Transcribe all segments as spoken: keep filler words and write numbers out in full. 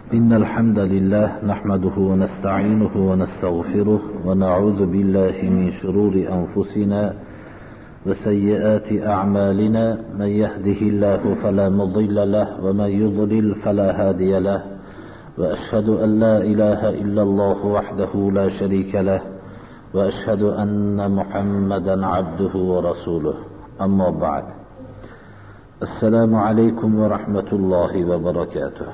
إن الحمد لله نحمده ونستعينه ونستغفره ونعوذ بالله من شرور أنفسنا وسيئات أعمالنا. من يهده الله فلا مضل له ومن يضلل فلا هادي له، وأشهد أن لا إله إلا الله وحده لا شريك له، وأشهد أن محمدا عبده ورسوله. أما بعد، السلام عليكم ورحمة الله وبركاته.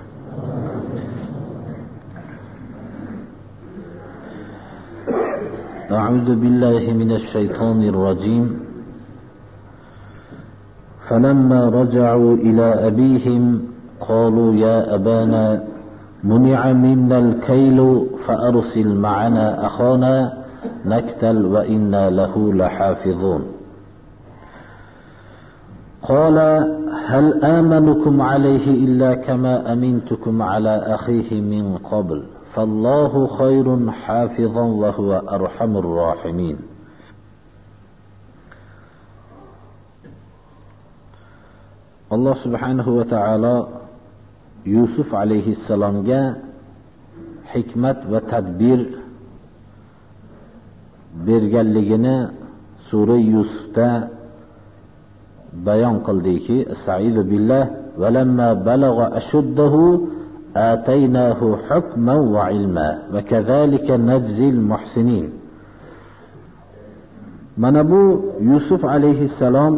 أعوذ بالله من الشيطان الرجيم. فلما رجعوا إلى أبيهم قالوا يا أبانا منع منا الكيل فأرسل معنا أخانا نكتل وإنا له لحافظون. قال هل آمنكم عليه إلا كما أمنتكم على أخيه من قبل فالله خير حافظا وهو أرحم الراحمين. Allah subhanahu va taolo Yusuf alayhissalomga hikmat va tadbir berganligini sura Yusufda bayon qildiki, Estaizu billah va lamma balagha ashuddahu ataynahu hukman va ilma va kazalika najzil muhsinin. Mana bu Yusuf alayhissalom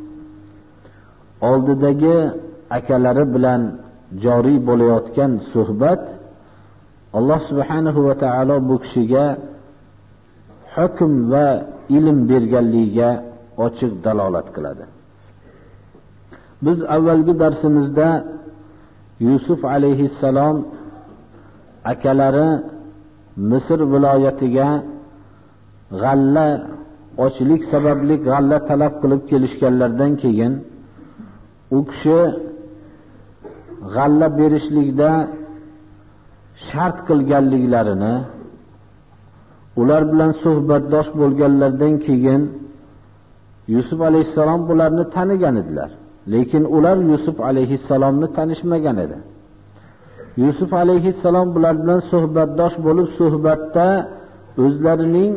oldidagi akalari bilan joriy bo'layotgan suhbat Alloh subhanahu va taolo bu kishiga hukm va ilm berganligiga ochiq dalolat qiladi. Biz avvalgi darsimizda Yusuf alayhissalom akalari Misr viloyatiga g'alla ochlik sababli g'alla talab qilib kelishganlardan keyin u kishi g'alla berishlikda shart qilganliklarini, ular bilan suhbatdosh bo'lganlardan keyin Yusuf alayhissalom bularni tanigan edilar. Lekin ular Yusuf alayhissalomni tanishmagan edi. Yusuf alayhissalom bular bilan suhbatdosh bo'lib, suhbatda o'zlarining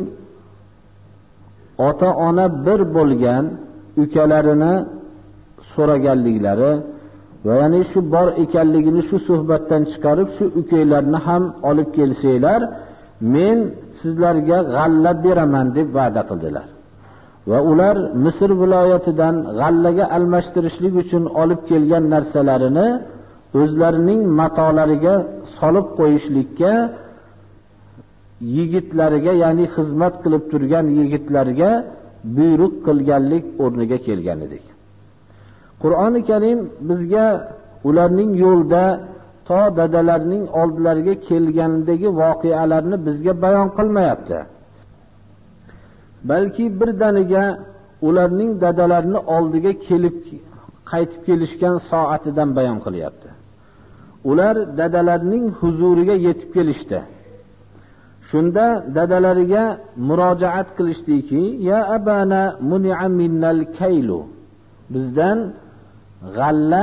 ota-ona bir bo'lgan ukalarini so'raganliklari va ya'ni shu bor ekanligini shu suhbatdan chiqarib, shu ukaylarni ham olib kelsanglar, men sizlarga g'alla beraman deb va'da qildilar. Va ular Misr viloyatidan g'allaga almashtirishlik uchun olib kelgan narsalarini o'zlarining matolariga solib qo'yishlikka yigitlariga, ya'ni xizmat qilib turgan yigitlarga buyruq qilganlik o'rniga kelgan edik. Qur'oni Karim bizga ularning yo'lda to dadalarining oldilariga kelganidagi voqealarni bizga bayon qilmayapti. Balki birdaniga ularning dadalarini oldiga kelib qaytib kelishgan soatidan bayon qilyapti. Ular dadalarining huzuriga yetib kelishdi. Shunda dadalariga murojaat qilishdiki, ya abana muni'a minnal kaylu, bizdan g'alla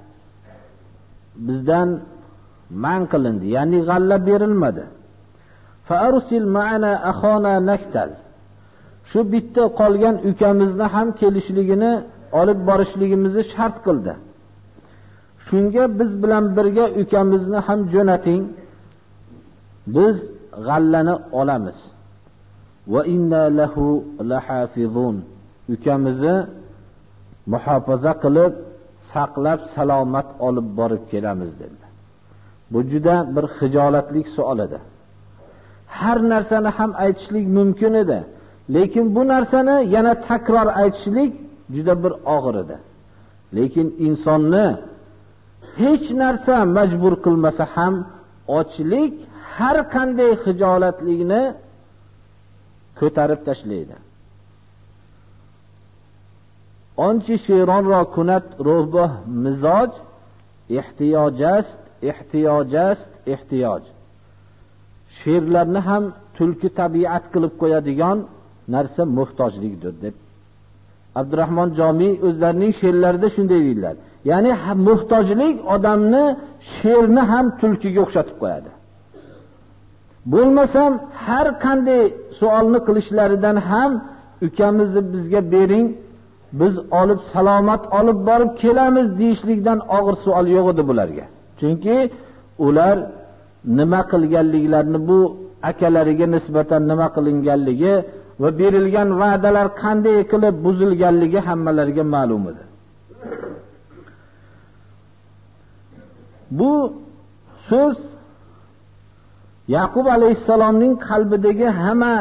bizdan man qilindi, ya'ni g'alla berilmadi. Fa arsil ma'ana akhana naktal, shu bitta qolgan ukamizni ham kelishligini, olib borishligimizni shart qildi. Shunga biz bilan birga ukamizni ham jo'nating, biz g'allani olamiz. Va inna lahu lahafizun, ukamizni muhofaza qilib, saqlab salomat olib borib kelamiz dedi. Bu juda bir xijolatlik savol edi. Har narsani ham aytishlik mumkin edi, lekin bu narsani yana takror aytishlik juda bir og'ir edi. Lekin insonni hech narsa majbur qilmasa ham ochlik har qanday xijolatlikni ko'tarib tashlaydi. Onchi shiron ro kunat ruhbah mizoj ehtiyojast ehtiyojast ehtiyoj. She'rlarni ham tulki tabiat qilib qo'yadigan narsa muhtojlikdir deb Abdurrahmon Jomiy o'zlarining she'rlarida shunday deydilar. Ya'ni muhtojlik odamni sherni ham tulkiga o'xshatib qo'yadi. Bo'lmasam har qanday savolni qilishlaridan ham ukamizni bizga bering, biz olib salomat olib borib kelamiz deyishlikdan og'ir savol yo'q edi bularga. Chunki ular nima qilganliklarini, bu akalariga nisbatan nima qilinganligi va berilgan va'dalar qanday qilib buzilganligi hammalariga ma'lum edi. Bu so'z Yaqub alayhissalomning qalbidagi hamma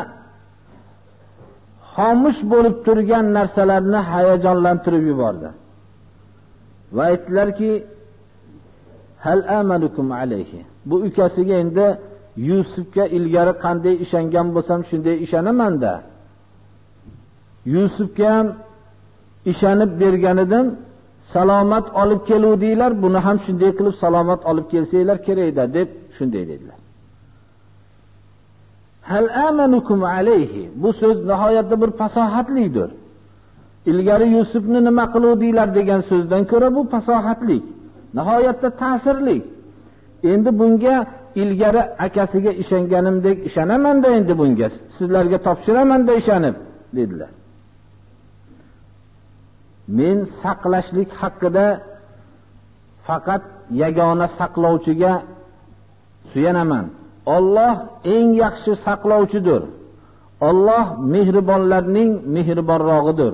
xomush bo'lib turgan narsalarni hayajonlantirib yubordi. Va aytdilarki: "Hal amanukum alayhi." Bu ukasiga endi Yusufga ilgari qanday ishongan bo'lsam shunday ishonaman-da. Yusufga ham ishonib bergan edim, salomat olib keluvdinglar, buni ham shunday qilib salomat olib kelsanglar kerak-da deb shunday dedilar. Hal amanukum alayhi. Bu so'z nihoyatda bir fasohatlidir. Ilgari Yusufni nima qiluvdinglar degan so'zdan ko'ra bu fasohatlik, nihoyatda ta'sirli. Endi bunga ilgari akasiga ishonganimdek ishonaman-da, endi bunga sizlarga topshiraman-da ishonib dedilar. Men saqlashlik haqida faqat yagona saqlovchiga suyanaman. Alloh eng yaxshi saqlovchidir. Alloh mehribonlarning mehribonrog'idir.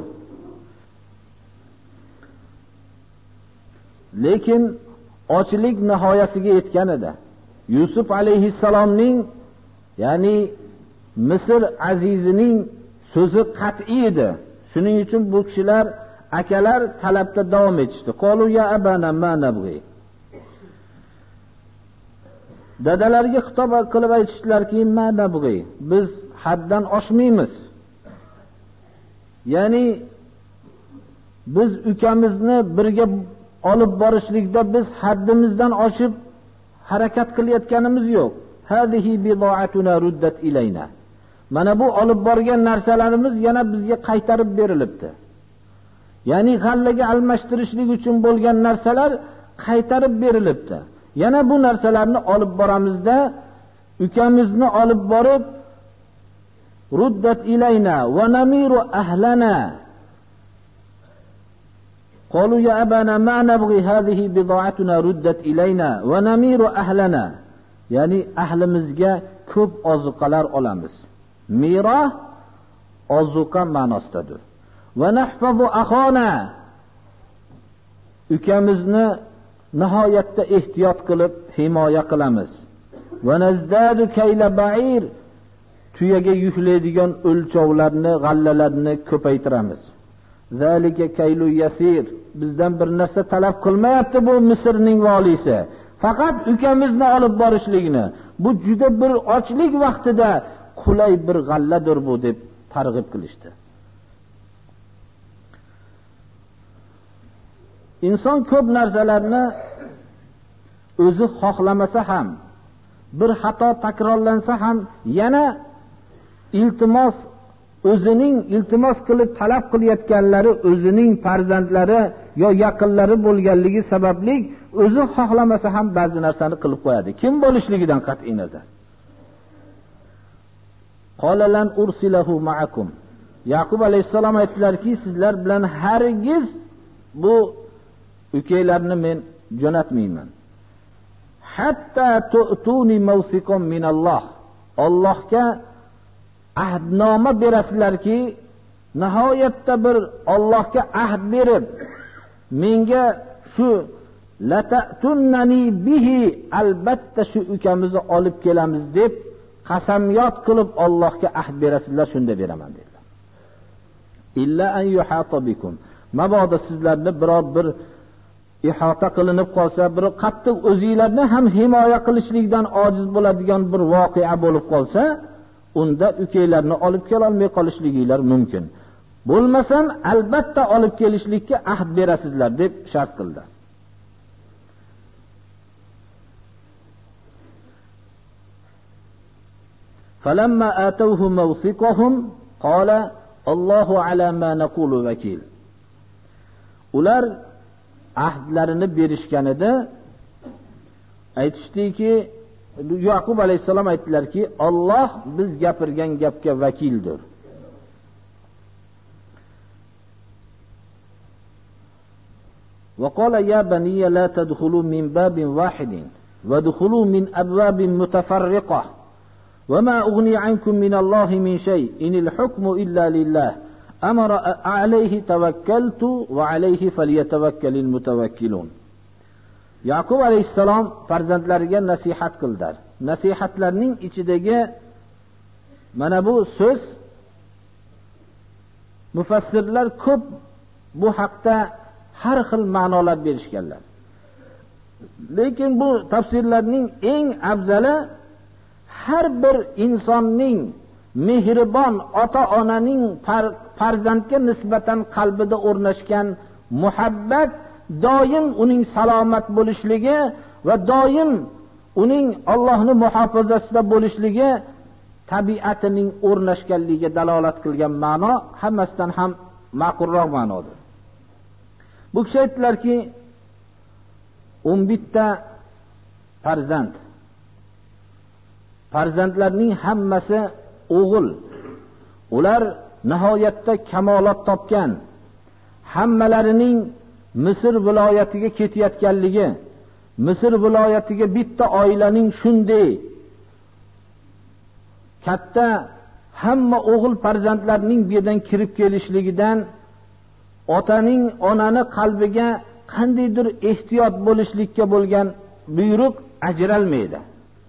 Lekin ochlik nihoyasiga yetgan edi. Yusuf alayhissalomning, ya'ni Misr azizining so'zi qat'iy edi. Shuning uchun bu kishilar akalar talabda davom etishdi. Qalu ya abana ma nabghi. Dadalariga xitob qilib aytishdilarki, ma nabghi, biz haddan oshmaymiz. Ya'ni biz ukamizni birga olib borishlikda biz haddimizdan oshib harakat qilayotganimiz yo'q. Hadihi bidoatuna ruddat ilayna. Mana bu olib borgan narsalarimiz yana bizga qaytarib berilibdi. Ya'ni g'allaga almashtirishlik uchun bo'lgan narsalar qaytarib berilibdi. Yana bu narsalarni olib boramizda ukamizni olib borib ruddat ilayna va namiru ahlana. Qalu ya abana ma nabghi hadhihi bidoatuna ruddat ilayna va namiru ahlana. Ya'ni ahlimizga ko'p ozuqalar olamiz. Miroh ozuqa ma'nosidadir. Va nahfazu akhana. Ukamizni nihoyatda ehtiyot qilib himoya qilamiz. Va nazdadu kayla ba'ir. Tuyaga yuklaydigan o'lchovlarni, g'allalarni ko'paytiramiz. Zalika kaylu yasir. Bizdan bir narsa talab qilmayapti bu Misrning valisi. Faqat ukamizni olib borishligini. Bu juda bir ochlik vaqtida qulay bir g'alladir bu deb targ'ib qilishdi. Inson ko'p narsalarni o'zi xohlamasa ham, bir xato takrorlansa ham yana iltimos, o'zining iltimos qilib talab qilayotganlari o'zining farzandlari yo yaqinlari bo'lganligi sababli o'zi xohlamasa ham ba'zi narsani qilib qo'yadi. Kim bo'lishligidan qat'iy nazar. Qala lan ursilahu ma'akum. Yaqub alayhissalom aytdilarki, sizlar bilan hargiz bu ukeylarni men jo'natmayman. Hatta tu'tuni mawsiqan minalloh. Allohga ahdnoma berasizlarki, nihoyatda bir Allohga ahd berib, menga shu lata'tunnani bihi, albatta shu ukamizni olib kelamiz deb qasamyod qilib Allohga ahd berasizlar, shunda beraman dedilar. Illa an yuhata bikum. Mabodo sizlarni biror bir ihota qilinib qolsa, bir qattiq o'zingizlarni ham himoya qilishlikdan ojiz bo'ladigan bir voqea bo'lib qolsa, unda ukeylarni olib kela olmay qolishliginglar mumkin. Bo'lmasam albatta olib kelishlikka ahd berasizlar deb shart qildi. Falamma atawhu mawsiqahum qala Allohu ala ma naqulu vakil. Ular ahdlarini berishganida aytishdiki, Yaqub alayhisalom aytdilarki, Alloh biz gapirgan gapga vakildir. وقال يا بني لا تدخلوا من باب واحد وادخلوا من أبواب متفرقة وما أغني عنكم من الله من شيء إن الحكم إلا لله أمر عليه توكلت وعليه فليتوكل المتوكلون. Yaqub alayhissalom farzandlariga nasihat qildilar. Nasihatlarning ichidagi mana bu so'z mufassirlar ko'p bu haqda har xil ma'nolar berishganlar. Lekin bu tafsirlarning eng afzali har bir insonning mehribon ota-onaning farzandga nisbatan qalbida o'rnashgan muhabbat doim uning salomat bo'lishligi va doim uning Allohning muhofazasida bo'lishligi tabiatining o'rnashganligiga dalolat qilgan ma'no hammasidan ham ma'qulroq ma'nodir. Bu kishi aytdilarki, o'n bitta farzand. Farzandlarning hammasi o'g'il. Ular nihoyatda kamolat topgan. Hammalarining Misr viloyatiga ketayotganligi, Misr viloyatiga bitta oilaning shunday katta hamma o'g'il farzandlarning bu yerdan kirib kelishligidan otaning onani qalbiga qandaydir ehtiyot bo'lishlikka bo'lgan buyruq ajralmaydi.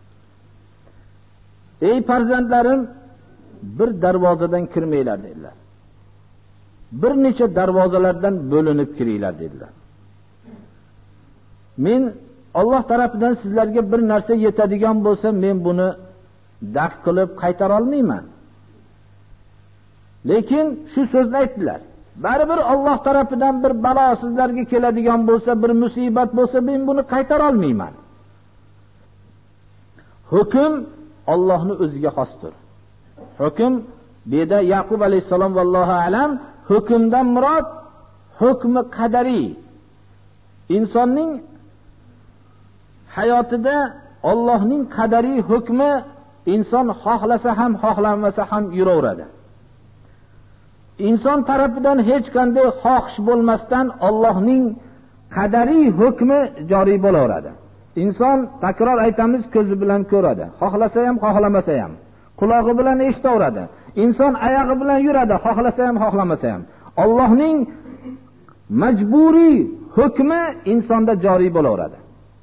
Ey farzandlarim, bir darvozadan kirmanglar dedilar. Bir necha darvozalardan bo'linib kiringlar dedilar. Men Alloh tarafidan sizlarga bir narsa yetadigan bo'lsa, men buni daf qilib qaytara olmayman. Lekin shu so'zni aytdilar. Baribir Alloh tarafidan bir balo sizlarga keladigan bo'lsa, bir musibat bo'lsa, men buni qaytara olmayman. Hukm Allohning o'ziga xosdir. Hukm beda Yaqub alayhisalom vallohu alam hukmdan murod hukmi qadariy. Insonning hayotida Allohning qadariy hukmi inson xohlasa ham xohlamasa ham yuraveradi. Inson tarafidan hech qanday xohish bo'lmasdan Allohning qadariy hukmi joriy bo'laveradi. Inson, takror aytamiz, ko'zi bilan ko'radi, xohlasa ham xohlamasa ham. Qulog'i bilan eshitaveradi. Inson oyog'i bilan yuradi, xohlasa ham xohlamasa ham. Allohning majburiy hukmi insonda joriy bo'laveradi.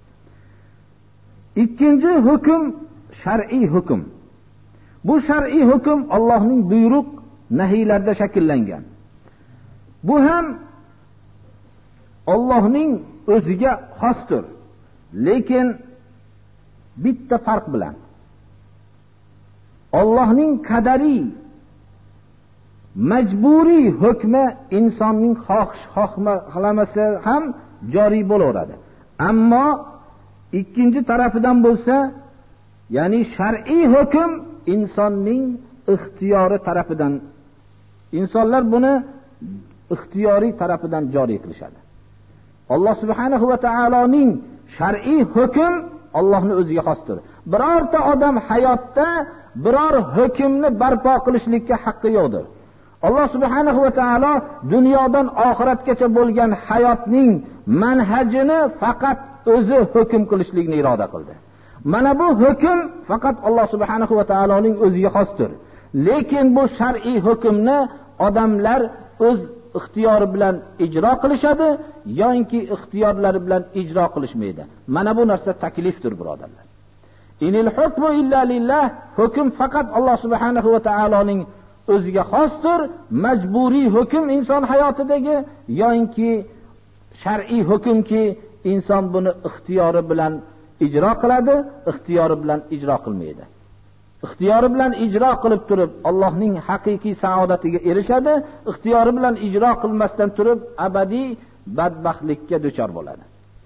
Ikkinchi hukm shar'iy hukm. Bu shar'iy hukm Allohning buyruq nahiylarda shakllangan. Bu ham Allohning o'ziga xosdir. Lekin bitta farq bilan. Allohning qadariy majburiy hukmi insonning xohish xohlamasa ham joriy bo'laveradi. Ammo ikkinchi tarafidan bo'lsa, ya'ni shar'iy hukm insonning ixtiyori tarafidan, insonlar buni ixtiyoriy tarafidan joriy qilishadi. Alloh subhanahu va taoloning shar'iy hukm Allohning o'ziga xosdir. Birorta odam hayotda biror hukmni barpo qilishlikka haqqi yo'qdir. Alloh subhanahu va taolo dunyodan oxiratgacha bo'lgan hayotning manhajini faqat o'zi hukm qilishlikni iroda qildi. Mana bu hukm faqat Alloh subhanahu va taoloning o'ziga xosdir. Lekin bu shar'iy hukmni odamlar o'z ixtiyori bilan ijro qilishadi yoki ixtiyorlari bilan ijro qilishmaydi. Mana bu narsa taklifdir, birodarlar. Inil hukmu illa lillah, hukm faqat Alloh subhanahu va taoloning o'ziga xosdir. Majburiy hukm inson hayotidagi yoki shar'iy hukmki inson buni ixtiyori bilan ijro qiladi, ixtiyori bilan ijro qilmaydi. Ixtiyori bilan ijro qilib turib Allohning haqiqiy saodatiga erishadi, ixtiyori bilan ijro qilmasdan turib abadiy badbaxtlikka duchor bo'ladi.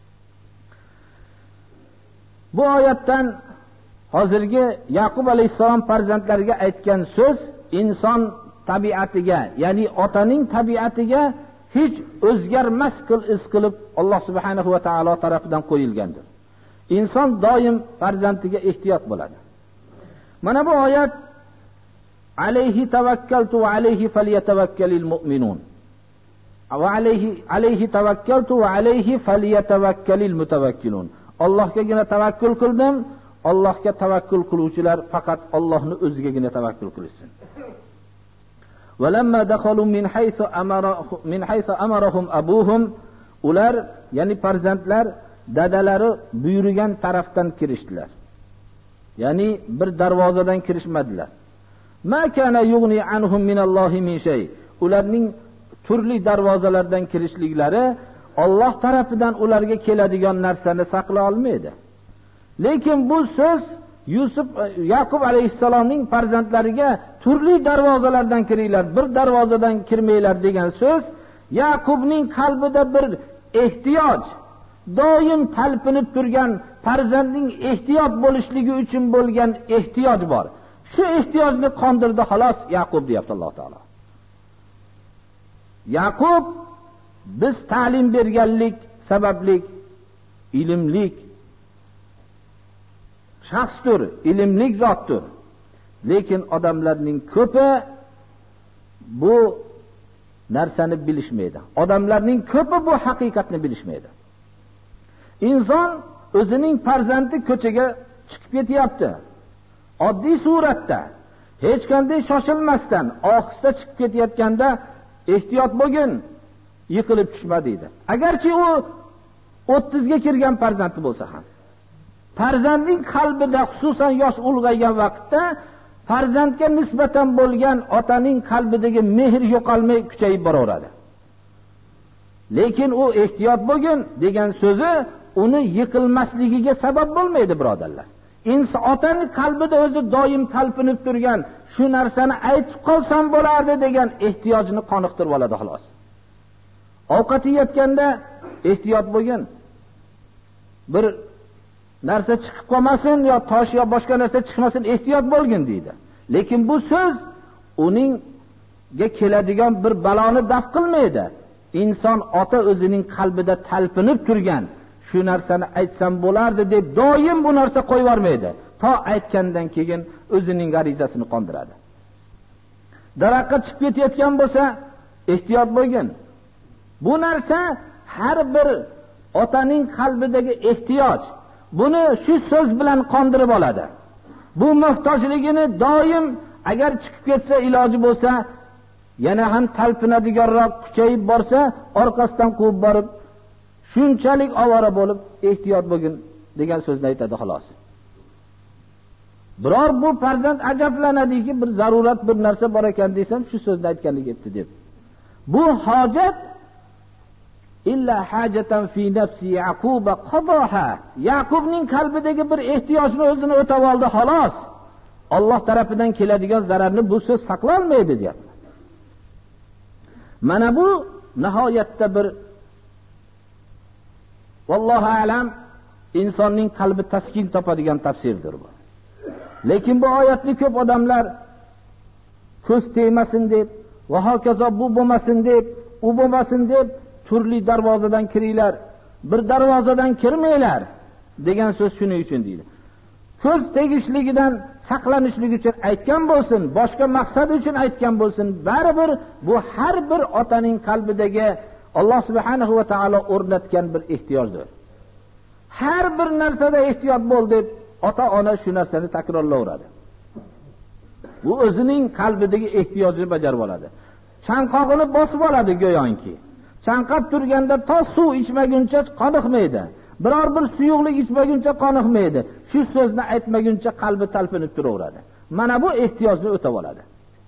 Bu oyatdan hozirgi Yaqub alayhisalom farzandlariga aytgan so'z inson tabiatiga, ya'ni otaning tabiatiga hech o'zgarmas qil is qilib Alloh subhanahu va taolo tarafidan qo'yilgandir. Inson doim farzandiga ehtiyot bo'ladi. Mana bu oyat alayhi tavakkaltu va alayhi falyatavakkalul mu'minun. Va alayhi alayhi tavakkaltu va alayhi falyatavakkalul mutawakkilun. Allohgagina tavakkul qildim. Allohga tavakkul qiluvchilar faqat Allohning o'zigagina tavakkul qilsin. Walamma dakhalu min haythu amara min haythu amarahum abuhum, ular ya'ni farzandlar dadalari buyurgan tarafdan kirishdilar. Ya'ni bir darvozadan kirishmadilar. Ma kana yughni anhum minallohi min shay. Ularning turli darvozalardan kirishliklari Alloh tarafidan ularga keladigan narsani saqlay olmaydi. Lekin bu so'z Yusuf Yaqub alayhissalomning farzandlariga turli darvozalardan kiringlar, bir darvozadan kirmanglar degan so'z Yaqubning qalbida bir ehtiyoj, doim talpinib turgan farzandning ehtiyot bo'lishligi uchun bo'lgan ehtiyoj bor. Shu ehtiyojni qondirdi xolos Yaqub deyapti Alloh taolo. Yaqub biz ta'lim berganlik sabablik ilmlik shaxsdir, ilmlik zotdir. Lekin odamlarning ko'pi bu narsani bilishmaydi. Odamlarning ko'pi bu haqiqatni bilishmaydi. Inson o'zining farzandi ko'chaga chiqib ketyapti. Oddiy suratda, hech qanday shoshilmasdan, ohista chiqib ketayotganda ehtiyot bo'lgin, yiqilib tushma deydi. Agarchi u o'ttiz ga kirgan farzandi bo'lsa ham. Farzandning qalbida, xususan yosh ulg'aygan vaqtda farzandga nisbatan bo'lgan otaning qalbidagi mehr yo'qolmay kuchayib boraveradi. Lekin u ehtiyot bo'lgin degan so'zi uni yiqilmasligiga sabab bo'lmaydi, birodarlar. Inson otaning qalbida o'zi doim talpinib turgan shu narsani aytib qolsam bo'lardi degan ehtiyojni qoniqtirib oladi xolos. Ovqat yeyotganda ehtiyot bo'lgin. Bir narsa chiqib qolmasin yo tosh yo boshqa narsa chiqmasin, ehtiyot bo'lgin deydi. Lekin bu so'z uningga keladigan bir baloni daf qilmaydi. Inson ota o'zining qalbida talpinib turgan shu narsani aytsam bo'lardi deb doim bu narsa qo'yib yormaydi. To aytgandan keyin o'zining g'arizasini qondiradi. Daraxtga chiqib ketayotgan bo'lsa, ehtiyot bo'lgin. Bu narsa har bir otaning qalbidagi ehtiyoj. Buni shu so'z bilan qondirib oladi. Bu muhtojligini doim agar chiqib ketsa, iloji bo'lsa, yana ham talpinadiganroq kuchayib borsa, orqasidan quvib borib, shunchalik ovora bo'lib, ehtiyot bo'lgin degan so'zni aytadi xolos. Biror bu farzand ajablanadiki, bir zarurat bir narsa bor ekan desam, shu so'zni aytganligi edi deb. Bu hojat illa hajatan fi nafsi Yaqub qadaha. Yaqubning qalbidagi bir ehtiyojni o'zini o'tab oldi xolos. Alloh tarafidan keladigan zararni bu so'z saqlay olmaydi deyapti. Mana bu nihoyatda bir vallohu alam insonning qalbi taskin topadigan tafsirdir bu. Lekin bu oyatni ko'p odamlar ko'z tegmasin deb va hokazo bu bo'lmasin deb, u bo'lmasin deb turli darvozadan kiringlar, bir darvozadan kirmanglar degan so'z shuning uchun deydi. Ko'z tegishligidan saqlanishlik uchun aytgan bo'lsin, boshqa maqsad uchun aytgan bo'lsin, baribir bu har bir otaning qalbidagi Alloh subhanahu va taolo o'rnatgan bir ehtiyojdir. Har bir narsada ehtiyot bo'l deb ota-ona shu narsani takrorlayveradi. Bu o'zining qalbidagi ehtiyojini bajarib oladi. Chanqog'ini bosib oladi go'yoki. Chanqab turganda to suv ichmaguncha qoniqmaydi. Biror bir suyuqlik ichmaguncha qoniqmaydi. Shu so'zni aytmaguncha qalbi talpinib turaveradi. Mana bu ehtiyojni o'tab oladi.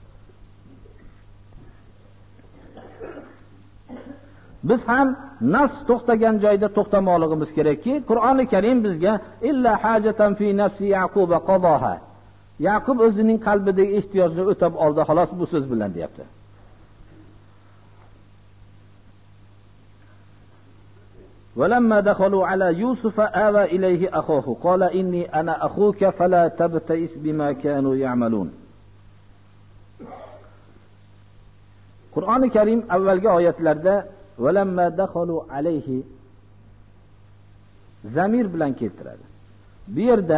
Biz ham nas to'xtagan joyda to'xtamoqligimiz kerakki, Qur'oni Karim bizga illa hajatan fi nafsi Yaqub qadaha. Yaqub o'zining qalbidagi ehtiyojni o'tab oldi xolos bu so'z bilan deyapti. ولما دخلوا على يوسف آوى إليه أخوه قال إني أنا أخوك فلا تبتئس بما كانوا يعملون. Qur'oni Karim avvalgi oyatlarda valamma dakhalu alayhi zamir bilan keltiradi. Bu yerda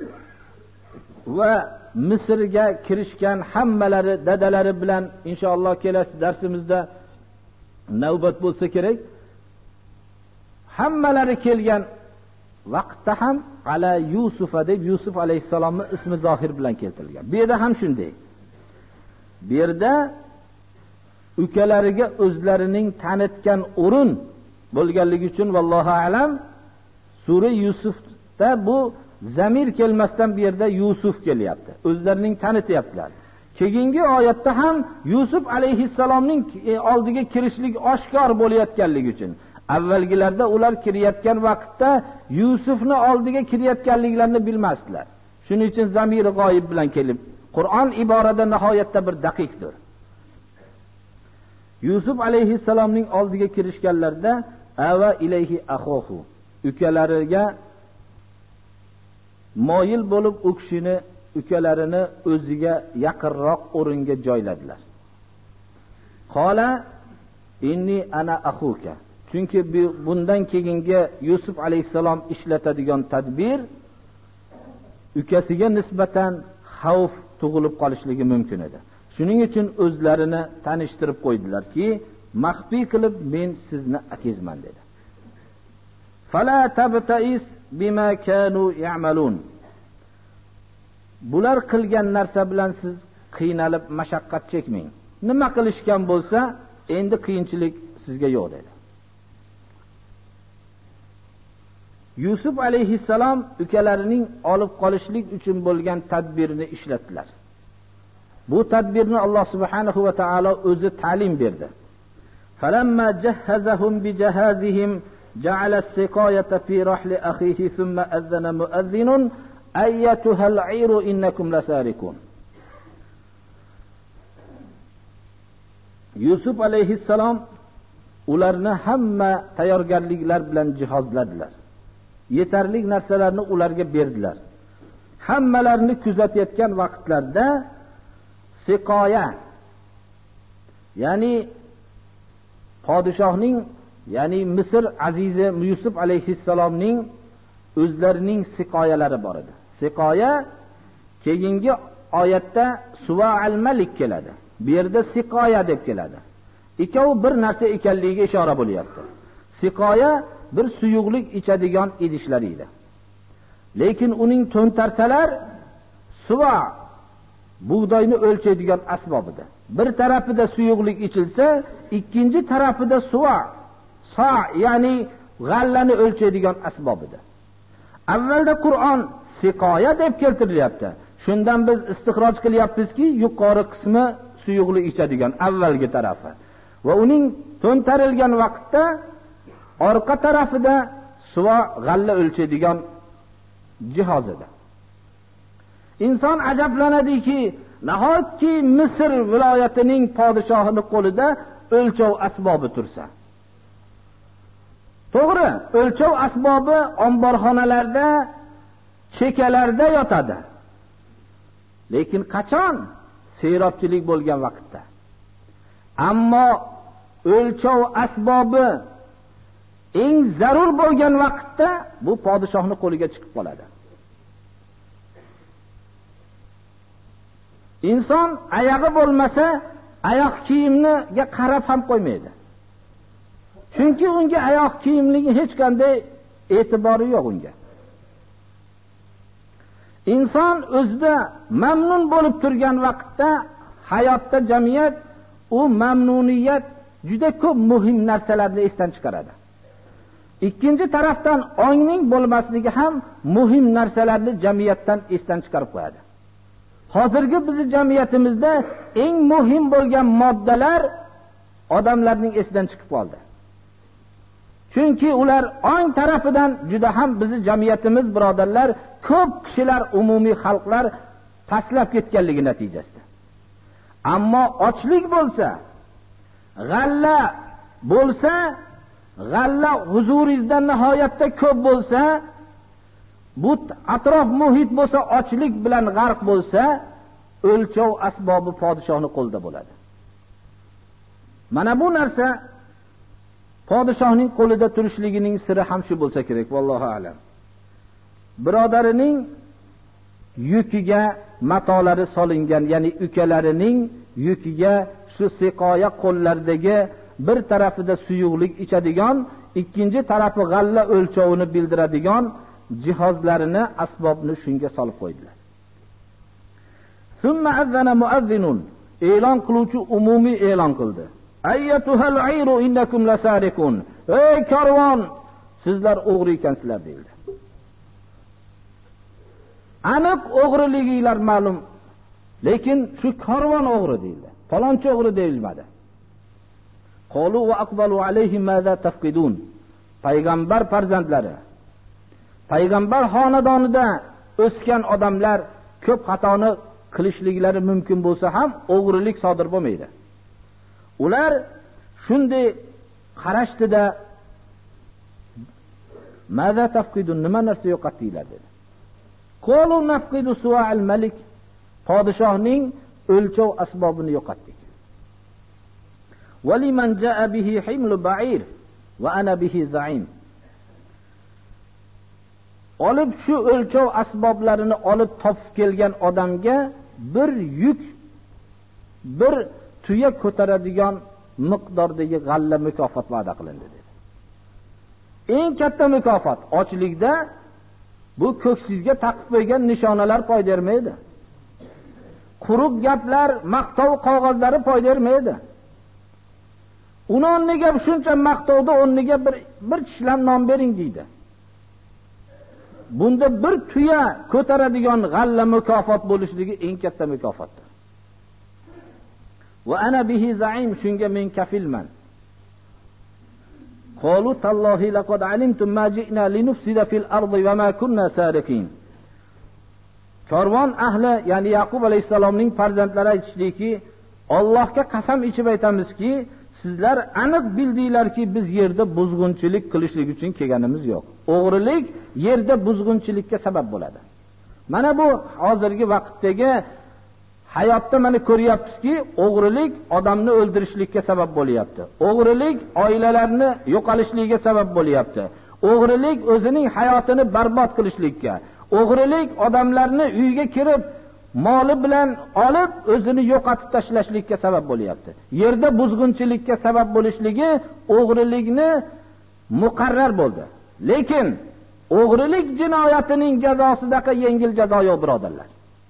va Misrga kirishgan hammalari dadalari bilan inshaalloh kelasi darsimizda navbat bo'lsa kerak. Hammalari kelgan vaqtda ham ala Yusufa deb Yusuf alayhisalomning ismi zohir bilan keltirilgan. Bu yerda ham shunday. Bu yerda ukalariga o'zlarining tanitgan o'rin bo'lganligi uchun vallohu alam sura Yusufda bu zamir kelmasdan bu yerda Yusuf kelyapti. O'zlarining tanityaptilar. Keyingi oyatda ham Yusuf alayhisalomning oldiga kirishlik oshkor bo'layotganligi uchun avvalgilarda ular kirayotgan vaqtda Yusufni oldiga kirayotganliklarini bilmasdilar. Shuning uchun zamiri g'oyib bilan kelib, Qur'on iborada nihoyatda bir daqiqdir. Yusuf alayhisalomning oldiga kirishganlarda ava ilayhi akhuhu, ukalariga moyil bo'lib u kishini ukalarini o'ziga yaqinroq o'ringa joyladilar. Qala inni ana akhuka. Chunki bundan keyingi Yusuf alayhisalom ishlatadigan tadbir ukasiga nisbatan xavf tug'ilib qolishligi mumkin edi. Shuning uchun o'zlarini tanishtirib qo'ydilarki, maxfiy qilib men sizni akizman dedi. Fala tabtais bima kanu ya'malun. Bular qilgan narsa bilan siz qiynalib mashaqqat chekmang. Nima qilishgan bo'lsa, endi qiyinchilik sizga yo'q dedi. Yusuf alayhisalom ukalarining olib qolishlik uchun bo'lgan tadbirni ishlatdilar. Bu tadbirni Alloh subhanahu va taolo o'zi ta'lim berdi. Falamma jahhazahum bi jahazihim ja'ala as-siqayata fi rahli akhihi thumma azana mu'adhdhinun ayyatuha al-'ayru innakum lasarikun. Yusuf alayhisalom ularni hamma tayyorgarliklar bilan jihozladilar. Yetarli narsalarni ularga berdilar. Hammalarini kuzatayotgan vaqtlarda siqoya, ya'ni podshohning, ya'ni Misr azizi Yusuf alayhisalomning o'zlarining siqoyalari bor edi. Siqoya keyingi oyatda suva al-malik keladi. Bu yerda siqoya deb keladi. Ikkovi bir narsa ekanligiga ishora bo'lyapti. Siqoya bir suyuqlik ichadigan idishlar edi. Lekin uning to'ntarsalar suva bug'doyni o'lchaydigan asbob edi. Bir tarafida suyuqlik ichilsa, ikkinchi tarafida suva, sa, ya'ni g'allani o'lchaydigan asbob edi. Avvalda Qur'on siqoya deb keltirilyapti. Shundan biz istikhroj qilyapmizki, yuqori qismi suyuqlik ichadigan avvalgi tarafi va uning to'ntarilgan vaqtda orqa tarafida suva g'alla o'lchaydigan jihoz edi. Inson ajablanadiki, nahotki Misr viloyatining podshohining qo'lida o'lchov asbobi tursa. To'g'ri, o'lchov asbobi omborxonalarda, chekalarda yotadi. Lekin qachon? Seyrobchilik bo'lgan vaqtda. Ammo o'lchov asbobi eng zarur bo'lgan vaqtda bu podshohning qo'liga chiqib qoladi. Inson oyog'i bo'lmasa, oyoq kiyimiga qarab ham qo'ymaydi. Chunki unga oyoq kiyimligi hech qanday e'tibori yo'q unga. Inson o'zida mamnun bo'lib turgan vaqtda hayotda jamiyat u mamnuniyat juda ko'p muhim narsalarni esdan chiqaradi. Ikkinchi tarafdan ongning bo'lmasligi ham muhim narsalarni jamiyatdan esdan chiqarib qo'yadi. Hozirgi bizning jamiyatimizda eng muhim bo'lgan moddalar odamlarning esidan chiqib qoldi. Chunki ular ong tarafidan juda ham bizning jamiyatimiz birodarlar, ko'p kishilar, umumiy xalqlar pastlab ketganligi natijasida. Ammo ochlik bo'lsa, g'alla bo'lsa, g'alla huzuringizdan nihoyatda ko'p bo'lsa, bu atrof muhit bo'lsa, ochlik bilan g'arq bo'lsa, o'lchov asbobi podshohning qo'lida bo'ladi. Mana bu narsa podshohning qo'lida turishligining siri ham shu bo'lsa kerak, vallohu a'lam. Birodarining yukiga matolari solingan, ya'ni ukalarining yukiga shu siqoya qo'llaridagi bir tarafida suyuqlik ichadigan, ikkinchi tarafi g'alla o'lchovini bildiradigan jihozlarini, asbobni shunga solib qo'ydilar. Summa azana muazzinun, e'lon qiluvchi umumiy e'lon qildi. Ayyatuhal ayru innakum lasariqun. Ey karvon, sizlar o'g'ri ekansizlar dedi. Aniq o'g'riliginglar ma'lum, lekin shu karvon o'g'ri deydi. Falonchi o'g'ri deyilmadi. Qolu va aqbalu alayhim maza tafqidun. Payg'ambar farzandlari, payg'ambar xonadonida o'sgan odamlar ko'p xatoni qilishliklari mumkin bo'lsa ham o'g'rilik sodir bo'lmaydi. Ular shunday qarashdida maza tafqidun, nima narsa yo'qotdinglar dedi. Qolu nafqidu su'al malik, podshohning o'lchov asbobini yo'qotdik. Waliman jaa bihi himlu ba'ir va ana bihi za'im. Olib shu o'lchov asboblarini olib topib kelgan odamga bir yuk, bir tuya ko'taradigan miqdordagi g'alla mukofot va'da qilindi dedi. Eng katta mukofot ochlikda bu ko'ksizga taqib qo'ygan nishonalar foyda bermaydi. Quruq gaplar, maqtov qog'ozlari foyda bermaydi. Uni o'rniga shuncha maqtovda o'rniga bir bir tishlam non bering deydi. Bunda bir tuya ko'taradigan g'alla mukofot bo'lishligi eng katta mukofotdir. Va ana bihi za'im, shunga men kafilman. Qalu tallahi laqad alimtum ma ji'na linufsida fil ardi va ma kunna sariqin. Karvon ahli, ya'ni Yaqub alayhisalomning farzandlari aytishdiki, Allohga qasam ichib aytamizki, sizlar aniq bildinglarki, biz yerda buzg'unchilik qilishlik uchun kelganimiz yo'q. O'g'rilik yerda buzg'unchilikka sabab bo'ladi. Mana bu hozirgi vaqtdagi hayotda mana ko'ryapmizki, o'g'rilik odamni o'ldirishlikka sabab bo'lyapti. O'g'rilik oilalarni yo'qolishligiga sabab bo'lyapti. O'g'rilik o'zining hayotini barbod qilishlikka, o'g'rilik odamlarni uyiga kirib moli bilan olib o'zini yo'qotib tashlashlikka sabab bo'lyapti. Yerda buzg'unchilikka sabab bo'lishligi o'g'rilikni muqarrar bo'ldi. Lekin o'g'rilik jinoyatining jazosidaqa yengil jazo yo'q, birodarlar.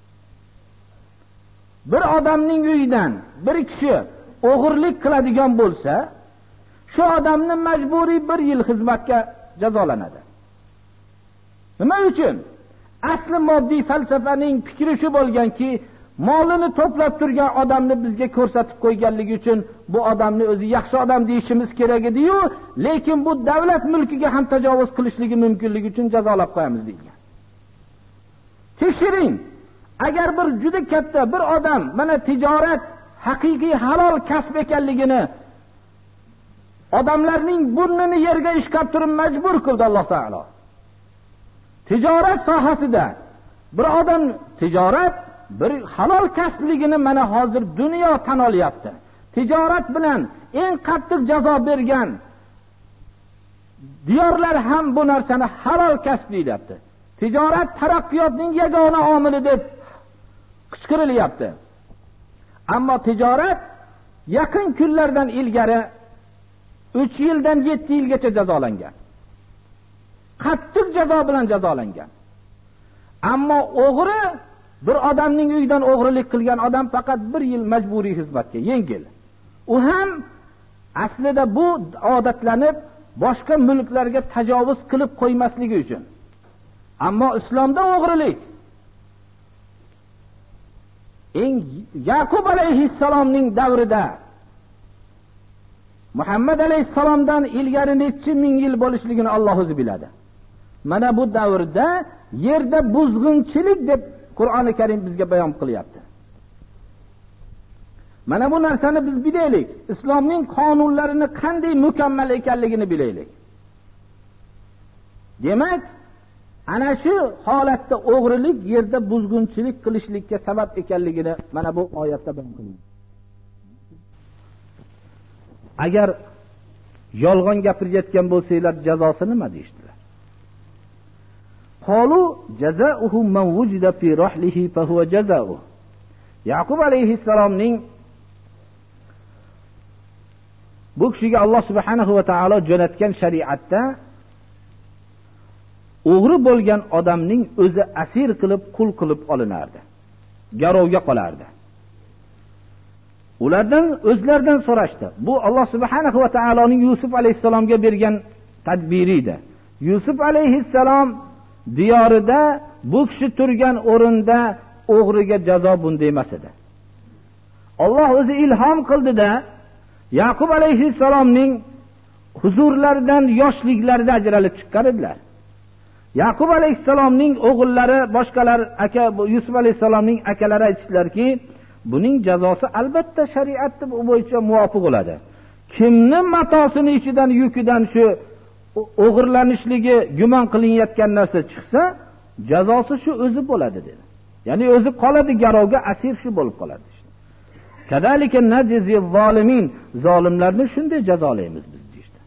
Bir odamning uyidan bir kishi o'g'irlik qiladigan bo'lsa, shu odamni majburiy bir yil xizmatga jazolanadi. Nima uchun? Asli moddiy falsafaning fikri shu bo'lganki, molini to'plab turgan odamni bizga ko'rsatib qo'yganligi uchun bu odamni o'zi yaxshi odam deyishimiz kerak edi-yu, lekin bu davlat mulkiga ham tajovuz qilishligi mumkinligi uchun jazolab qo'yamiz degan. Tekshiring. Agar bir juda katta bir odam mana tijorat haqiqiy halol kasb ekanligini odamlarning burnini yerga ishqab turib majbur qildi Alloh taolo. Tijorat sohasida bir odam tijorat bir halol kasbligini mana hozir dunyo tan olyapti. Tijorat bilan eng qattiq jazo bergan diyorlar ham bu narsani halol kasb deyapti. Tijorat taraqqiyotning yagona omili deb qichqirilyapti. Ammo tijorat yaqin kunlardan ilgari uch yildan yetti yilgacha jazolangan. Qattiq jazo bilan jazolangan. Ammo o'g'ri, bir odamning uyidan o'g'rilik qilgan odam faqat bir yil majburiy xizmatga, yengil. U ham aslida bu odatlanib boshqa mulklarga tajovuz qilib qo'ymasligi uchun. Ammo islomda o'g'rilik eng Yaqub alayhissalomning davrida Muhammad alayhissalomdan ilgari necha ming yil bo'lishligini Alloh o'zi biladi. Mana bu davrda yerda buzg'unchilik deb Qur'oni Karim bizga bayon qilyapti. Mana bu narsani biz bilaylik. Islomning qonunlarini qanday mukammal ekanligini bilaylik. Demak, ana shu holatda o'g'rilik yerda buzg'unchilik qilishlikka sabab ekanligini mana bu oyatda bayon qilinadi. agar yolg'on gapirayotgan bo'lsanglar jazosi nima deydilar. Qalu jazaohu man wujida fi rahlihi fa huwa jazaohu. Yaqub alayhissalomning bu kishiga Alloh subhanahu va taolo jo'natgan shariatda o'g'ri bo'lgan odamning o'zi asir qilib, qul qilib olinardi. Garovga qolardi. Ulardan o'zlaridan so'rashdi. Bu Alloh subhanahu va taoloning Yusuf alayhissalomga bergan tadbiri edi. Yusuf alayhissalom diyorida bu kishi turgan o'rinda o'g'riga jazo bunday emas edi. Alloh o'zi ilhom qildida Yaqub alayhissalomning huzurlaridan yoshliklarida ajralib chiqqan edilar. Yaqub alayhissalomning o'g'illari, boshqalar aka Yusuf alayhissalomning akalari aytishlarki, buning jazosi albatta shariatda bo'yicha muvofiq bo'ladi. Kimning matosining ichidan yukidan shu o'g'irlanishligi gumon qilinayotgan narsa chiqsa, jazosi shu o'zi bo'ladi dedi. Ya'ni o'zi qoladi, garovga asir shu bo'lib qoladi. Kadalika najzi zolimin, zolimlarni shunday jazolaymiz biz deydi.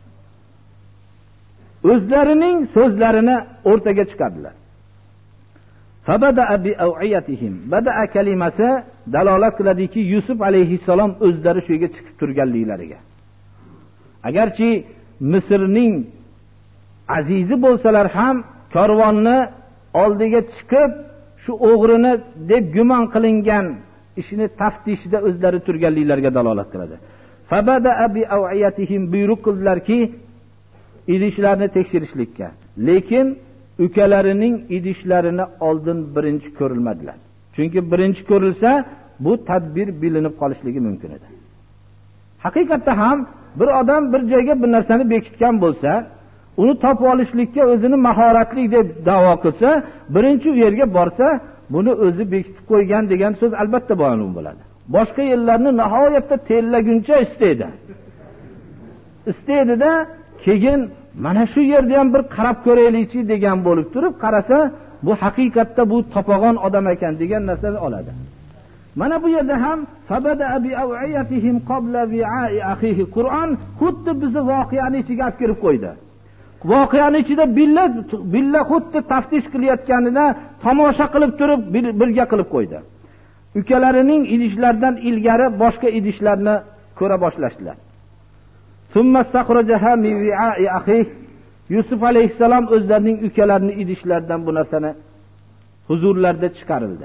O'zlarining so'zlarini o'rtaga chiqardilar. Fabada'a bi aw'iyatihim. Bada'a kalimasi dalolat qiladiki, Yusuf alayhissalom o'zlari shu yerga chiqib turganliklariga. Agarchi Misrning azizi bo'lsalar ham karvonni oldiga chiqib shu o'g'rini deb gumon qilingan ishini taftishda o'zlari turganliklariga dalolat qiladi. Fabada'a bi aw'iyatihim, buyruq qildilarki idishlarni tekshirishlikka. Lekin ukalarining idishlarini oldin birinchi ko'rilmadilar. Chunki birinchi ko'rilsa bu tadbir bilinib qolishligi mumkin edi. Haqiqatda ham bir odam bir joyga bir narsani bekitgan bo'lsa, uni topib olishlikka o'zini mahoratli deb da'vo qilsa, birinchi u yerga borsa, buni o'zi bekitib qo'ygan degan so'z albatta ma'lum bo'ladi. Boshqa yerlarni nihoyatda tellaguncha istaydi. Istaydi-da, keyin mana shu yerda ham bir qarab ko'raylikchi degan bo'lib turib, qarasa, bu haqiqatda bu topag'on odam ekan degan narsani oladi. Mana bu yerda ham fabada bi aw'iyatihim qabla vi'a'i akhihi. Qur'on xuddi bizni voqeani ichiga olib kirib qo'ydi. Voqeani ichida billa billa xuddi taftish qilayotganida tomosha qilib turib birga qilib qo'ydi. Ukalarining idishlaridan ilgari boshqa idishlarni ko'ra boshlashdilar. Thumma stakhrajaha min vi'a'i akhihi. Yusuf alayhissalom o'zlarining ukalarining idishlaridan bu narsani huzurlarida chiqarildi.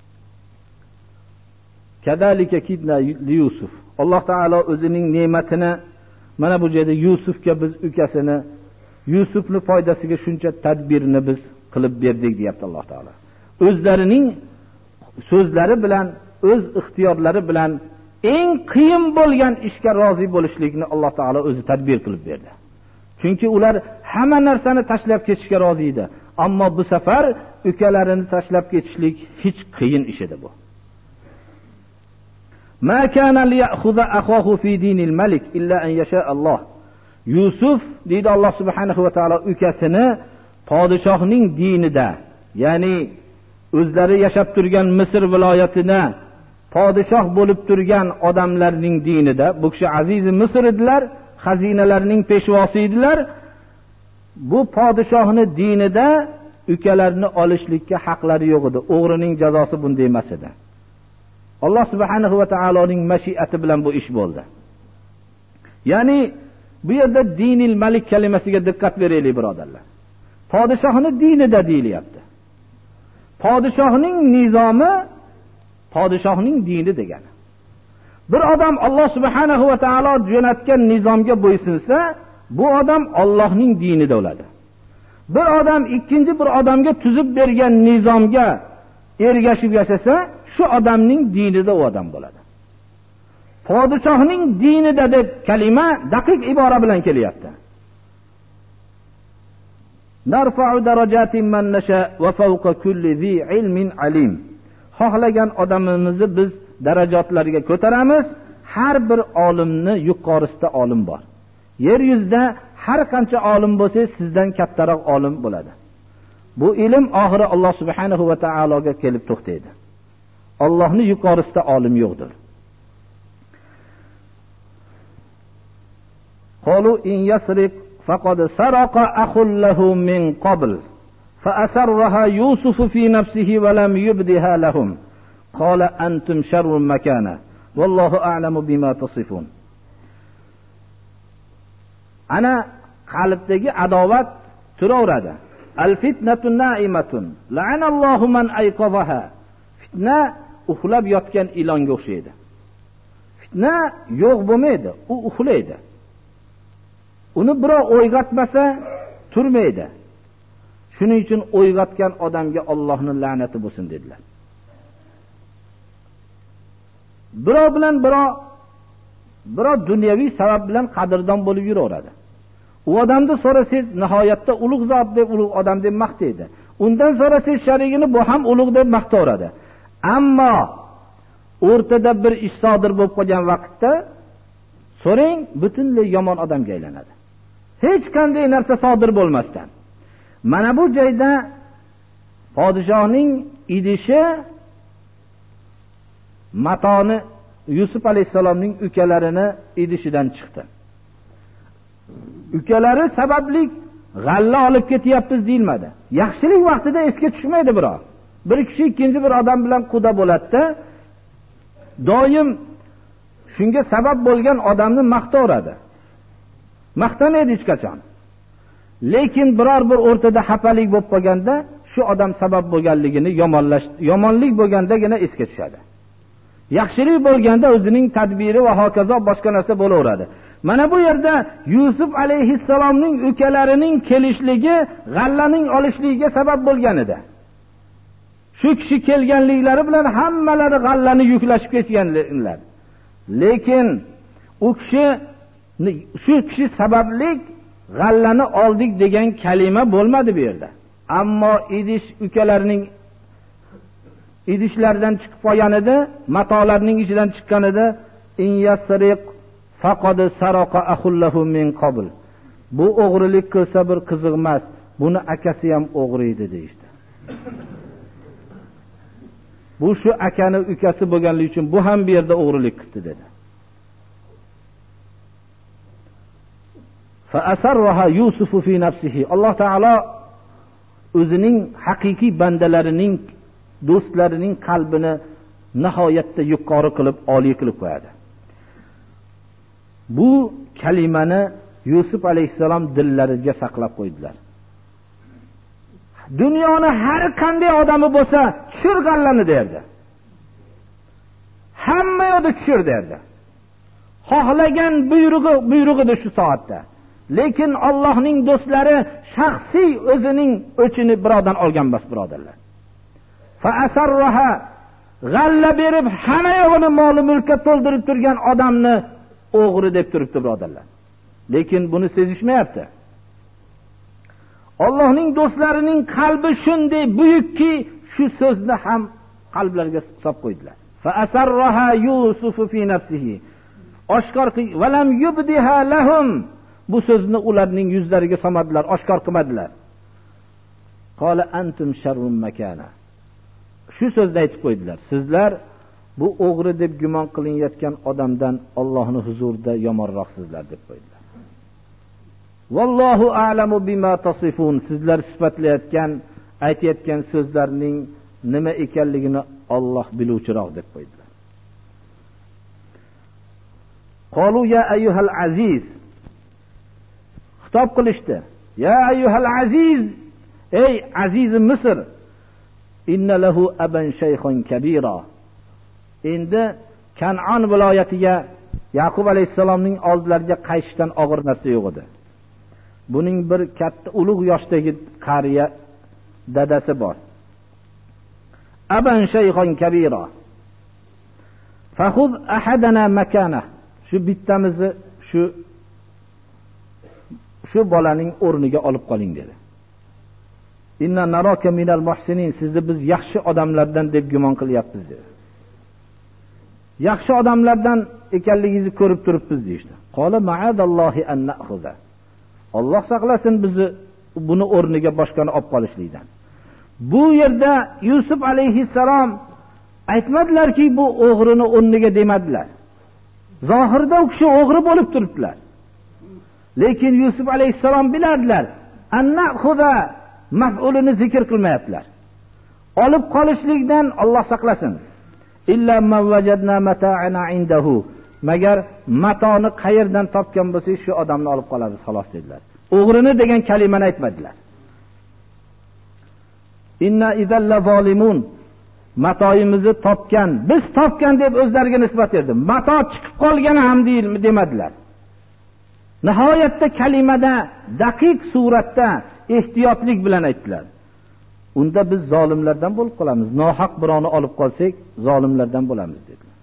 Kadalika kidna li Yusuf. Alloh taolo o'zining ne'matini mana bu joyda Yusufga biz ukasini Yusufning foydasiga shuncha tadbirni biz qilib berdik deyapti Alloh taolo. O'zlarining so'zlari bilan, o'z ixtiyorlari bilan eng qiyin bo'lgan ishga rozi bo'lishlikni Alloh taolo o'zi tadbir qilib berdi. Chunki ular hamma narsani tashlab ketishga rozi edi, ammo bu safar ukalarini tashlab ketishlik hech qiyin ish edi bu. Ma kana liya'khudha akhahu fi dinil malik illa an yasha Alloh. Yusuf deydi Alloh subhanahu va taolo ukasini podshohning dinida, ya'ni o'zlari yashab turgan Misr viloyatida podshoh bo'lib turgan odamlarning dinida, bu kishi azizi Misr edilar, xazinalarning peshvosi edilar. Bu podshohning dinida ukalarini olishlikka haqlari yo'q edi. O'g'rining jazosi bunday emas edi. Alloh subhanahu va taoloning mashiati bilan bu ish bo'ldi. Ya'ni bu yerda dinil malik kalimasiga diqqat beraylik birodarlar. Podshohning dinida deyilyapti. Podshohning nizomi podshohning dini degani. Bir odam Alloh subhanahu va taolo jo'natgan nizomga bo'ysunsa, bu odam Allohning dinida bo'ladi. Bir odam ikkinchi bir odamga tuzib bergan nizomga ergashib yashasa, shu odamning dinida u odam bo'ladi. Podshohning dinida deb kalima daqiq ibora bilan kelyapti. Narfa'u darajatin man nasha va fawqa kulli zi ilmin alim. Xohlagan odamimizni biz darajotlariga ko'taramiz. Har bir olimni yuqorisida olim bor. Yer yuzida har qancha olim bo'lsa, sizdan kattaroq olim bo'ladi. Bu ilm oxiri Alloh subhanahu va taologa kelib to'xtaydi. Allohning yuqorisida olim yo'qdir. قالوا إن يسرق فقد سرق أخ له من قبل فأسرها يوسف في نفسه ولم يبدها لهم قال أنتم شر مكانا والله أعلم بما تصفون. Ana qalbdagi adovat turaveradi. Al fitnatun na'imatun la'anallohu man ayqadhaha. Fitna uxlab yotgan ilonga o'xshaydi. Fitna yo'q bo'lmaydi, u uxlaydi. Uni birov o'yg'atmasa turmaydi. Shuning uchun o'yg'atgan odamga Allohning la'nati bo'lsin dedilar. Birov bilan birov birov dunyoviy sabab bilan qadrdon bo'lib yuraveradi. U odamni so'rasangiz nihoyatda ulug' zot deb ulug' odam deb maqtaydi. Undan so'rasangiz sharigini bu ham ulug' deb maqtaveradi. Ammo o'rtada bir ish sodir bo'lib qolgan vaqtda so'rang, butunlay yomon odamga aylanadi. Hech qanday narsa sodir bo'lmasdan. Mana bu joyda podshohning idishi matoni Yusuf alayhisalomning ukalarini idishidan chiqdi. Ukalari sababli g'alla olib ketyapmiz deyilmadi. Yaxshilik vaqtida esga tushmaydi biror. Bir kishi ikkinchi bir odam bilan quda bo'ladi-da, doim shunga sabab bo'lgan odamni maqtaveradi. Maqtamaydi hech qachon. Lekin biror bir o'rtada xafalik bo'lib qolganda, shu odam sabab bo'lganligini yomonlash, yomonlik bo'lgandagina esga tushadi. Yaxshilik bo'lganda o'zining tadbiri va hokazo boshqa narsa bo'laveradi. Mana bu yerda Yusuf alayhissalomning ukalarining kelishligi g'allaning olishligiga sabab bo'lgan edi. Shu kishi kelganliklari bilan hammalari g'allani yuklashib ketganlar. Lekin u kishi shu kishi sababli g'allani oldik degan kalima bo'lmadi bu yerda. Ammo idish ukalarining idishlardan chiqib qolgan edi, matolarning ichidan chiqqan edi. In yasriq faqad saraqa akhullahu min qabl. Bu o'g'rilik qilsa bir qiziq emas, buni akasi ham o'g'ri edi deydi. Bu shu akani ukasi bo'lganligi uchun bu ham bu yerda o'g'rilik qildi dedi. Fa asarraha Yusuf fi nafsihi. Alloh taolo o'zining haqiqiy bandalarining, do'stlarining qalbini nihoyatda yuqori qilib, oliy qilib qo'yadi. Bu kalimani Yusuf alayhisalom dillariga saqlab qo'ydilar. Dunyoni har qanday odami bo'lsa, tushir g'allani derdi. Hamma yoqda tushir derdi. Xohlagan buyrug'i buyrug'ida shu soatda. Lekin Allohning do'stlari shaxsiy o'zining o'chini birodan olgan bas birodarlar. Fa asarraha g'alla berib hamma yo'g'ini moli mulkka to'ldirib turgan odamni o'g'ri deb turibdi birodarlar. Lekin buni sezishmayapti. Allohning do'stlarining qalbi shunday buyukki, shu so'zni ham qalblariga solib qo'ydilar. Fa asarraha Yusuf fi nafsihi. Oshkor qilib, va lam yubdiha lahum. Bu so'zni ularning yuzlariga solmadilar, oshkor qilmadilar. Qala antum sharrun makana. Shu so'zni aytib qo'ydilar. Sizlar bu o'g'ri deb gumon qilinayotgan odamdan Allohning huzurida yomonroqsizlar deb qo'ydilar. Vallohu a'lamu bima tasifun. Sizlar sifatlayotgan, aytayotgan so'zlarning nima ekanligini Alloh biluvchiroq deb qo'ydilar. Qalu ya ayyuhal aziz. Xitob qilishdi. Ya ayyuhal aziz, ey aziz Misr. Inna lahu aban shaykhun kabira. Endi Kan'on viloyatiga Yaqub alayhisalomning oldilariga qaytishdan og'ir narsa yo'q edi. Buning bir katta ulug' yoshdagi qariya dadasi bor. Aban shaykhun kabira. Fakhud ahadana makana. Shu bittamizni shu shu bolaning o'rniga olib qoling dedi. Inna naraka minal muhsinin. Sizni biz yaxshi odamlardan deb gumon qilyapmiz dedi. Yaxshi odamlardan ekanligingizni ko'rib turibmiz deydi. Qala ma'adallohi an na'khudha. Alloh saqlasin bizni buni o'rniga boshqani olib qolishlikdan. Bu yerda Yusuf alayhissalom aytmadilarki bu o'g'rini o'rniga demadilar. Zohirda u kishi o'g'ri bo'lib turibdilar. Lekin Yusuf alayhissalom bilardilar, annaxuza maf'ulini zikr qilmayaptilar. Olib qolishlikdan Alloh saqlasin. Illa man wajadna mata'ana indahu. Magar matoni qayerdan topgan bo'lsak, shu odamni olib qolamiz, xolos dedilar. O'g'rini degan kalimani aytmadilar. Inna idalla zolimun. Matoyimizni topgan, biz topgan deb o'zlariga nisbat berdi. Mato chiqib qolgani ham deyilmi demadilar. Nihoyatda kalimada daqiq suratda ehtiyotlik bilan aytdilar. Unda biz zolimlardan bo'lib qolamiz. Nohaq birovni olib qolsak, zolimlardan bo'lamiz dedilar.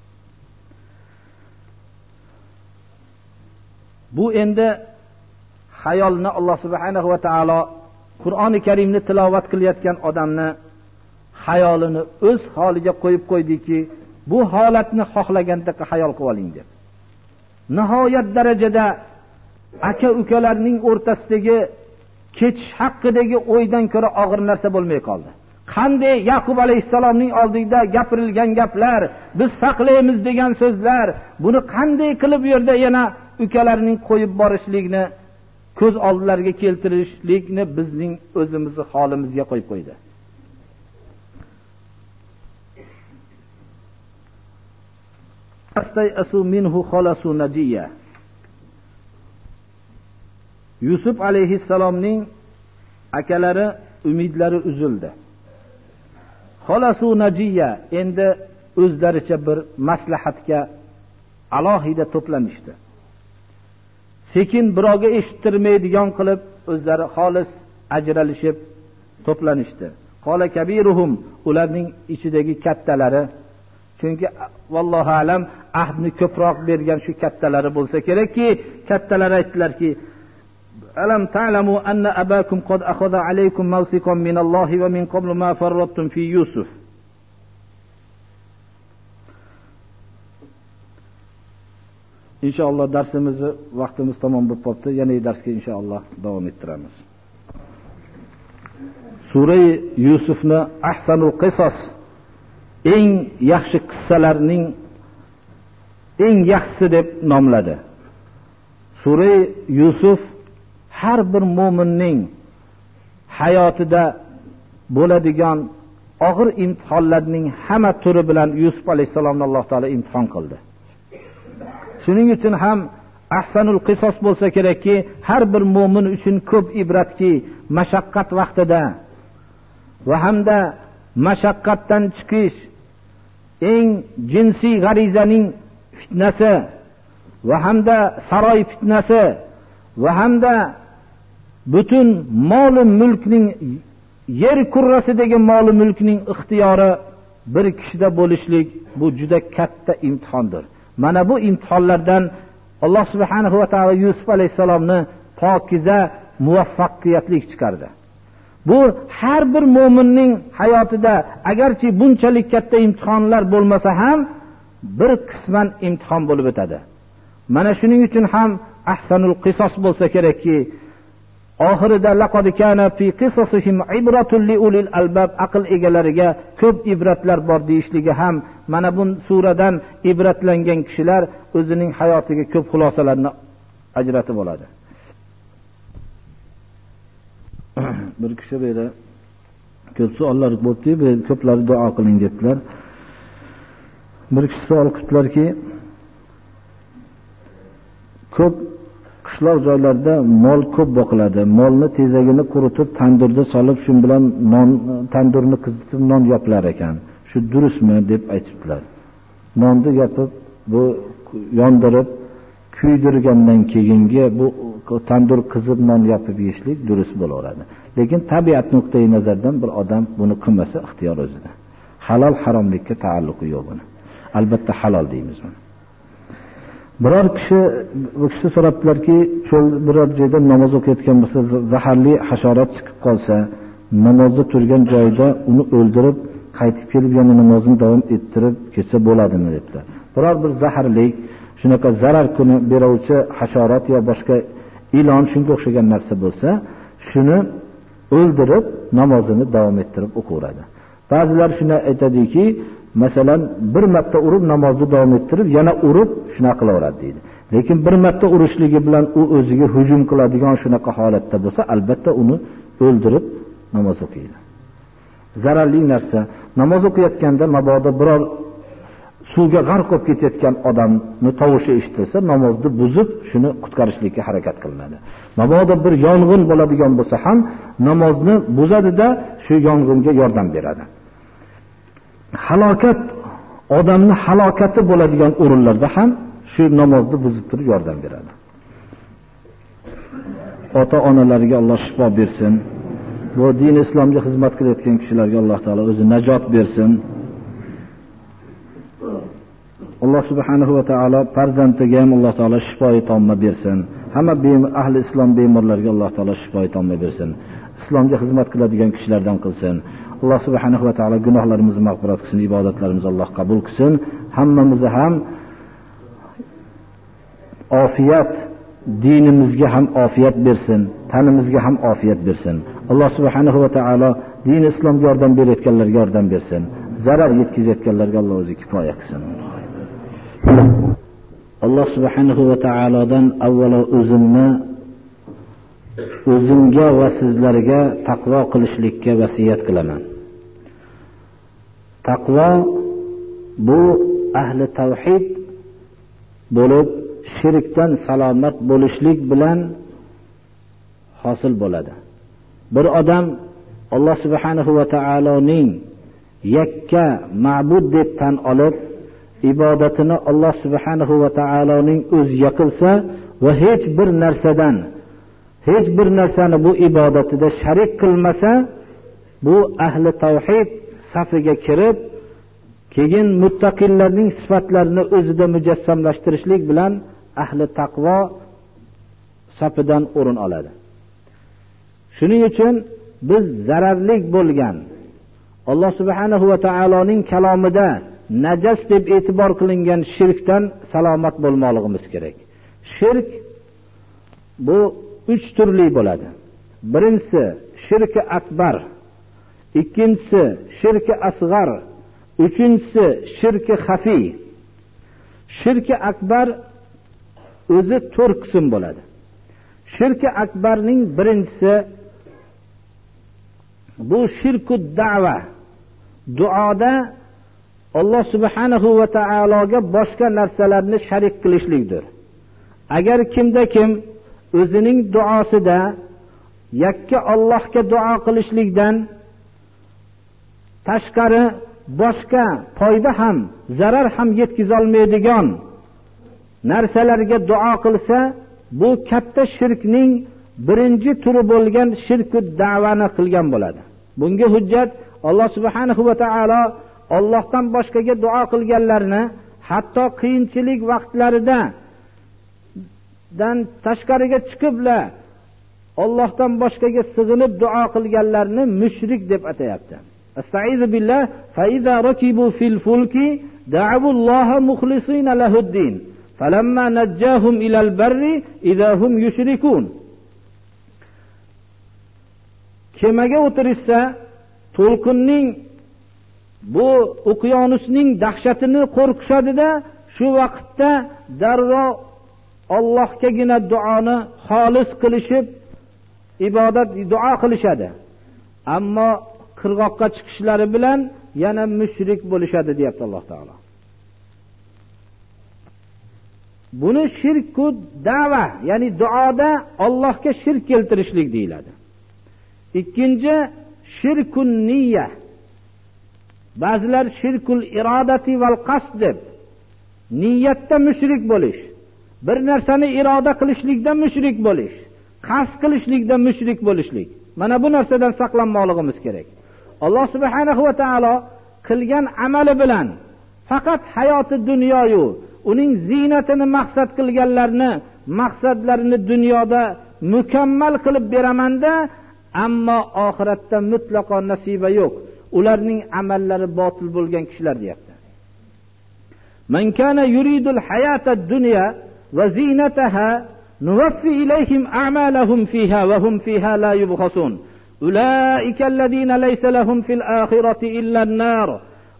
Bu endi xayolni Alloh subhanahu va taolo Qur'oni Karimni tilovat qilayotgan odamni xayolini o'z holiga qo'yib qo'ydiki, bu holatni xohlaganda xayol qilib oling deb. Nihoyat darajada aka-ukalarning o'rtasidagi ketish haqidagi o'ydan ko'ra og'ir narsa bo'lmay qoldi. Qanday Yaqub alayhissalomning oldida gapirilgan gaplar, biz saqlaymiz degan so'zlar, buni qanday qilib bu yerda yana ukalarning qo'yib borishlikni ko'z oldilariga keltirishlikni bizning o'zimizni holimizga qo'yib qo'ydi. Astay'asu minhu khalasu najiya. Yusuf alayhissalomning akalari umidlari uzildi. Khalasu najiya, endi o'zlaricha bir maslahatga alohida to'planishdi. Sekin birovga eshittirmaydigan qilib o'zlari xolis ajralishib to'planishdi. Qala kabiruhum, ularning ichidagi kattalari, chunki vallohu alam ahdni ko'proq bergan shu kattalari bo'lsa kerakki, kattalar aytdilarki, alam ta'lamu anna abakum qad akhadha alaykum mawsiqan min Allohi va min qablu ma farrattum fi Yusuf. Inshaalloh darsimizni vaqtimiz tamom bo'lib qoldi. Yana darsga inshaalloh davom ettiramiz. Sura Yusufni ahsanul qisos, eng yaxshi qissalarning eng yaxshisi deb nomladi. Sura Yusuf har bir mu'minning hayotida bo'ladigan og'ir imtihonlarning hamma turi bilan Yusuf alayhisalomni Alloh taolo imtihon qildi. Shuning uchun ham ahsanul qisos bo'lsa kerakki, har bir mu'min uchun ko'p ibratki, mashaqqat vaqtida va hamda mashaqqatdan chiqish, eng jinsiy g'arizaning fitnasi va hamda saroy fitnasi va hamda butun mol mulkning, yer kurrasidagi mol mulkning ixtiyori bir kishida bo'lishlik, bu juda katta imtihondir. Mana bu imtihonlardan Alloh subhanahu va taolo Yusuf alayhisalomni pokiza, muvaffaqiyatli chiqardi. Bu har bir mu'minning hayotida agarchi bunchalik katta imtihonlar bo'lmasa ham bir qisman imtihon bo'lib o'tadi. Mana shuning uchun ham ahsanul qisos bo'lsa kerakki, oxirida laqad kana fi qisasihim ibratun li ulil albab, aql egalariga ko'p ibratlar bor deyishligi ham mana bu suradan ibratlangan kishilar o'zining hayotiga ko'p xulosalarni ajratib oladi. Bir kishi böyle ko'p savollar bo'ldi, ko'plari duo qiling debdilar. Bir kishi savol qildilarki, ko'p qishloq joylarda mol ko'p boqiladi. Molni tezagini quritib tandurda solib, shu bilan non, tandurni qizitib non yopilar ekan. Shu durustmi deb aytibdilar. Nonni yopib, bu yondirib, kuydirgandan keyingi bu tandur qizib non yopib yeyishlik durust bo'laveradi. Lekin tabiat nuqtai nazardan bir odam buni qilmasa ixtiyor o'zida. Halol haromlikka taalluqi yo'q buni. Albatta halol deymiz buni. Biror kishi, bu kishi so'rabdilarki, cho'l biror joyda namoz o'qiyotgan bo'lsa, zaharli hasharot chiqib qolsa, namozda turgan joyida uni o'ldirib, qaytib kelib yana namozni davom ettirib ketsa bo'ladimi dedilar. Biror bir zaharli, shunaqa zarar kuni beruvchi hasharot yo boshqa ilon shunga o'xshagan narsa bo'lsa, shuni o'ldirib namozini davom ettirib o'qiveradi. Ba'zilar shuni aytadiki, masalan bir marta urib namozni davom ettirib yana urib shunaqa qilaveradi deydi. Lekin bir marta urishligi bilan u o'ziga hujum qiladigan shunaqa holatda bo'lsa, albatta uni o'ldirib namoz o'qiydi. Zararli narsa. Namoz o'qiyotganda mabodo biror suvga g'arq bo'lib ketayotgan odamni tovushi eshitilsa, namozni buzib, shuni qutqarishlikka harakat qilinadi. Mabodo bir yong'in bo'ladigan bo'lsa ham, namozni buzadi-da, shu yong'inga yordam beradi. Halokat, odamni halokati bo'ladigan o'rinlarda ham shu namozni buzib turib yordam beradi. Ota-onalariga Alloh shifo bersin. Bu din islomga xizmat qilayotgan kishilarga Alloh taolo o'zi najot bersin. Alloh subhanahu va taolo farzandiga ham Alloh taolo shifoi tomma bersin. Hamma ahli islom bemorlarga Alloh taolo shifoi tomma bersin. Islomga xizmat qiladigan kishilardan qilsin. Alloh subhanahu va taolo gunohlarimizni mag'firat qilsin, ibodatlarimizni Alloh qabul qilsin. Hammamizni ham ofiyat, dinimizga ham ofiyat bersin, tanimizga ham ofiyat bersin. Alloh subhanahu va taolo din islomga yordam berayotganlarga yordam bersin. Zarar yetkazayotganlarga Alloh o'zi kifoya qilsin. Alloh subhanahu va taolodan avvalo o'zimni o'zimga va sizlarga taqvo qilishlikka vasiyat qilaman. Taqvo bu ahli tavhid bo'lib, shirkdan salomat bo'lishlik bilan hosil bo'ladi. Bir odam Alloh subhanahu va taoloning yakka ma'bud deb tan olib, ibodatini Alloh subhanahu va taoloning o'ziga qilsa va hech bir narsadan hech bir narsani bu ibodatida sharik qilmasa, bu ahli tavhid safiga kirib, keyin muttaqillarning sifatlarini o'zida mujassamlashtirishlik bilan ahli taqvo safidan o'rin oladi. Shuning uchun biz zararlik bo'lgan Alloh subhanahu va taoloning kalomida najas deb e'tibor qilingan shirkdan salomat bo'lmoqligimiz kerak. Shirk bu uch turli bo'ladi. Birinchisi shirki akbar, ikkinchisi shirki asg'ar, uchinchisi shirki xafi. Shirki akbar o'zi to'rt qism bo'ladi. Shirki akbarning birinchisi bu shirku da'va. Duoda Alloh subhanahu va taologa boshqa narsalarni sharik qilishlikdir. Agar kimda kim o'zining duosida yakka Allohga duo qilishlikdan tashqari boshqa foyda ham, zarar ham yetkiza olmaydigan narsalarga duo qilsa, bu katta shirkning birinchi turi bo'lgan shirku da'vani qilgan bo'ladi. Bunga hujjat Alloh subhanahu va taolo Allohdan boshqaga duo qilganlarni, hatto qiyinchilik vaqtlarida dan tashqariga chiqiblar Allohdan boshqaga sig'inib duo qilganlarni mushrik deb atayapti. Astaizu billah fa iza rakibu fil fulki da'u Alloha mukhlisina lahuddin falamma najjahum ila al-barri idza hum yushrikun. Kemaga o'tirishsa, to'lqinning bu okeanusning dahshatini qo'rqishadi-da, shu vaqtda darrov Allohgagina duoni xolis qilishib ibodat duo qilishadi. Ammo qirg'oqqa chiqishlari bilan yana mushrik bo'lishadi, deyapti Alloh taolo. Buni shirku da'va, ya'ni duoda Allohga shirk keltirishlik deyiladi. Ikkinchi shirkun niyya. Ba'zilar shirkul irodati val qasd deb niyatda mushrik bo'lish, bir narsani iroda qilishlikda mushrik bo'lish, qasd qilishlikda mushrik bo'lishlik. Mana bu narsadan saqlanmoqligimiz kerak. Alloh subhanahu va taolo qilgan amali bilan faqat hayoti dunyoyu uning ziynatini maqsad qilganlarni maqsadlarini dunyoda mukammal qilib beramanda, ammo oxiratda mutlaqo nasiba yo'q. Ularning amallari botil bo'lgan kishilar deyapti. Man kana yuridul hayatad dunya va zinataha nuwaffi ilayhim a'malahum fiha wa hum fiha la yubkhasun. Ulaika alladhina laysa lahum fil akhirati illa an-nar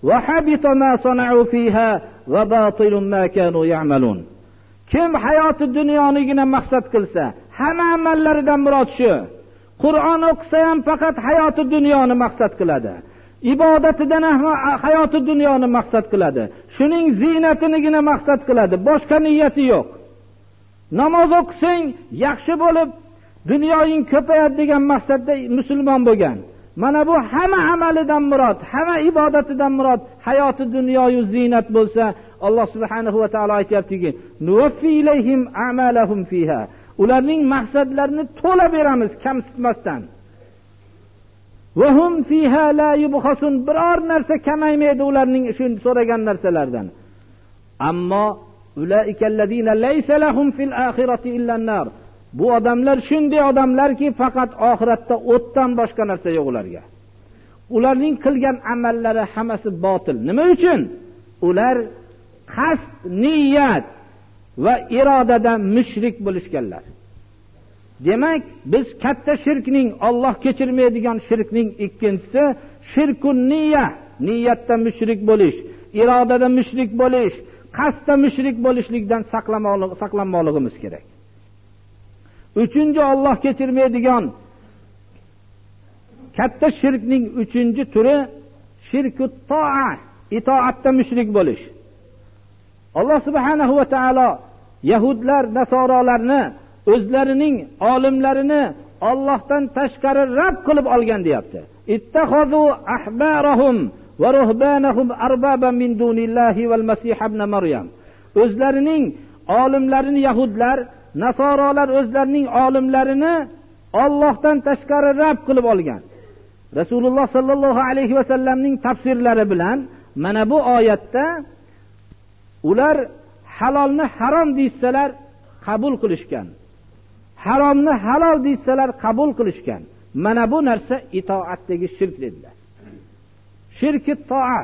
va habita ma sana'u fiha va batilun ma kanu ya'malun. Kim hayoti dunyonigina maqsad qilsa, hamma amallaridan murod shu. Qur'on o'qisa ham faqat hayoti dunyoni maqsad qiladi. Ibodatidan ham hayoti dunyoni maqsad qiladi. Shuning zinatinigina maqsad qiladi. Boshqa niyati yo'q. Namoz o'qisang yaxshi bo'lib, dunyoing ko'payadi degan maqsadda musulmon bo'lgan. Mana bu hamma amalidan murod, hamma ibodatidan murod hayoti dunyoyu zinat bo'lsa, Alloh subhanahu va taolo aytayaptiki, "Nuwaffi ilayhim a'malahum fiha." Ularning maqsadlarini to'la beramiz, kamsitmasdan. Va hum fiha la yubkhasun. Biror narsa kamaymaydi ularning shu so'ragan narsalardan. Ammo ulaikallazina laysa lahum fil akhirati illa an-nar. Bu odamlar shunday odamlarki, faqat oxiratda o'tdan boshqa narsa yo'q ularga. Ularning qilgan amallari hammasi botil. Nima uchun? Ular qasd, niyat va irodada mushrik bo'lishganlar. Demak, biz katta shirkning, Alloh kechirmaydigan shirkning ikkinchisi shirkun niyya, niyatda mushrik bo'lish, irodada mushrik bo'lish, qasdda mushrik bo'lishlikdan saqlanmoqligimiz kerak. Uchinchi Alloh kechirmaydigan katta shirkning uchinchi turi shirkut to'a, itoatda mushrik bo'lish. Alloh subhanahu va taolo yahudlar, nasoralarni o'zlarining olimlarini Allohdan tashqari rab qilib olgan deyapti. Ittakhadhu ahbarahum va ruhbanahum arbaban min dunillahi val masih ibn Maryam. O'zlarining olimlarini yahudlar, nasoralar o'zlarining olimlarini Allohdan tashqari rab qilib olgan. Rasululloh sallallohu alayhi va sallamning tafsirlari bilan mana bu oyatda ular halolni harom deysalar qabul qilishgan. Haromni halol deysalar qabul qilishgan. Mana bu narsa itoatdagi shirk dedilar. Shirk-i to'a.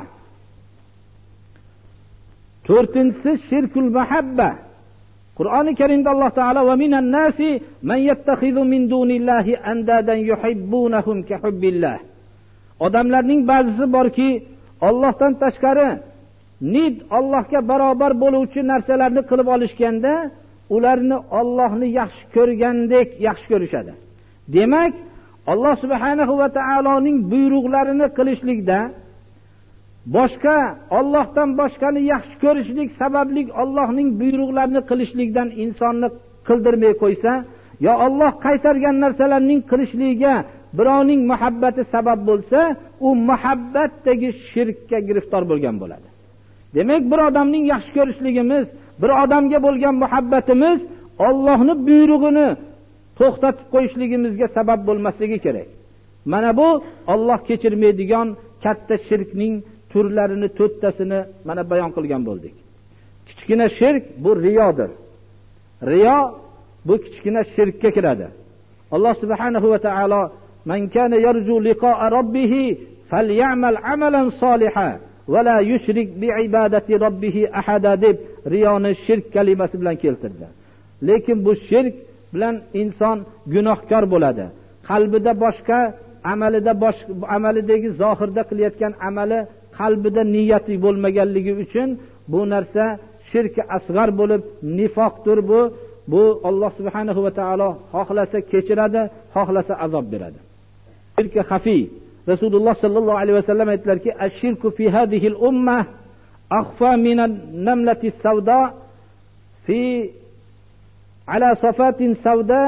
To'rtinchisi shirkul mahabba. Qur'oni Karimda Alloh taolo va minan nasi man yattakhidhu min dunillahi andadan yuhibbunahum ka hubbillah. Odamlarning ba'zisi borki, Allohdan tashqari nid Allohga barobar bo'luvchi narsalarni qilib olishganda, ularni Allohni yaxshi ko'rgandek yaxshi ko'rishadi. Demak, Alloh subhanahu va taoloning buyruqlarini qilishlikda boshqa Allohdan boshqani yaxshi ko'rishlik sababli Allohning buyruqlarini qilishlikdan insonni qildirmay qo'ysa, yo Alloh qaytargan narsalarning qilishligiga birovning muhabbati sabab bo'lsa, u muhabbatdagi shirkka giriftor bo'lgan bo'ladi. Demak, bir odamning yaxshi ko'rishligimiz, bir odamga bo'lgan muhabbatimiz Allohning buyrug'ini to'xtatib qo'yishligimizga sabab bo'lmasligi kerak. Mana bu Alloh kechirmaydigan katta shirkning turlarini to'rttasini mana bayon qilgan bo'ldik. Kichkina shirk bu riyodir. Riyo bu kichkina shirkka kiradi. Alloh subhanahu va taolo man kana yarju liqa'a rabbih falyamal amalan solihan va la yushrik bi ibadati rabbih ahada deb riyoni shirk kalimasi bilan keltirdi. Lekin bu shirk bilan inson gunohkor bo'ladi. Qalbida boshqa, amalida boshqa, amalidagi zohirda qilayotgan amali qalbida niyati bo'lmaganligi uchun bu narsa shirk asg'ar bo'lib nifoqdir bu. Bu Alloh subhanahu va taolo xohlasa kechiradi, xohlasa azob beradi. Shirk xafiy. Rasululloh sallallohu alayhi va sallam aytdilarki, "Ash-shirku fi hadhihi al-ummah akhfa min an-namlati as-sawda fi ala safatin sawda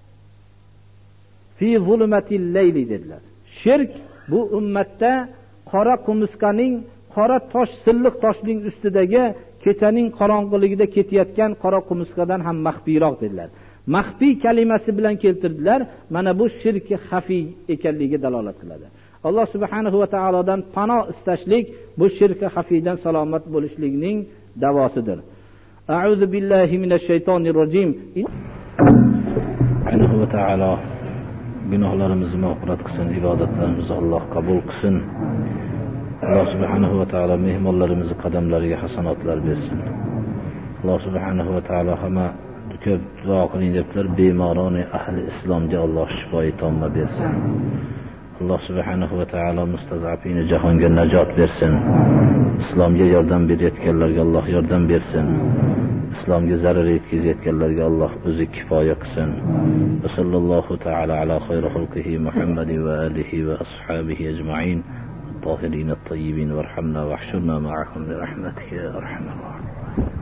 fi zulumati al-layl" dedilar. Shirk bu ummatda qora qumursqaning, qora tosh, silliq toshning ustidagi kechaning qorong'iligida ketayotgan qora qumursqadan ham maxfiyroq dedilar. Maxfiy kalimasi bilan keltirdilar. Mana bu shirki xafiy ekanligiga dalolat qiladi. Alloh subhanahu va taolodan panoh istashlik bu shirki xafiydan salomat bo'lishlikning davosidir. A'udhu billahi minash shaytonir rojim. Subhanahu va taolo gunohlarimizni mag'firat qilsin, ibodatlarimizni Alloh qabul qilsin. Alloh subhanahu va taolo mehmonlarimizni qadamlariga hasanotlar bersin. Alloh subhanahu va taolo hamma ko'p duo qiling deblar, bemoroni ahli islomga Alloh shifoi tomma bersin. Alloh subhanahu va taolo mustazafini jahonga najot bersin. Islomga yordam berayotganlarga Alloh yordam bersin. Islomga zarar yetkazayotganlarga Alloh o'zi kifoya qilsin. Va sallallohu taala ala xayri xalqihi Muhammad va alihi va ashabihi ajma'in. الطاهرين الطيبين وارحمنا واحشرنا معهم برحمتك يا ارحم الراحمين.